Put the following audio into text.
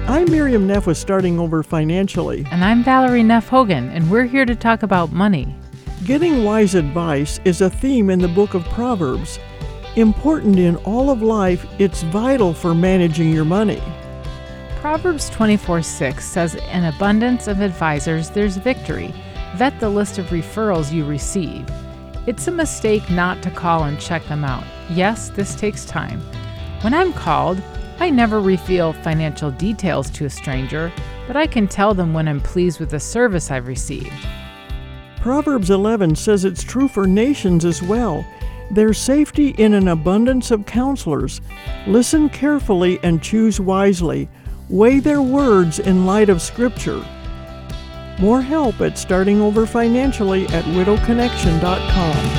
I'm Miriam Neff with Starting Over Financially. And I'm Valerie Neff Hogan, and we're here to talk about money. Getting wise advice is a theme in the book of Proverbs. Important in all of life, it's vital for managing your money. Proverbs 24:6 says, "In abundance of advisors, there's victory. Vet the list of referrals you receive." It's a mistake not to call and check them out. Yes, this takes time. When I'm called, I never reveal financial details to a stranger, but I can tell them when I'm pleased with the service I've received. Proverbs 11 says it's true for nations as well. There's safety in an abundance of counselors. Listen carefully and choose wisely. Weigh their words in light of Scripture. More help at Starting Over Financially at widowconnection.com.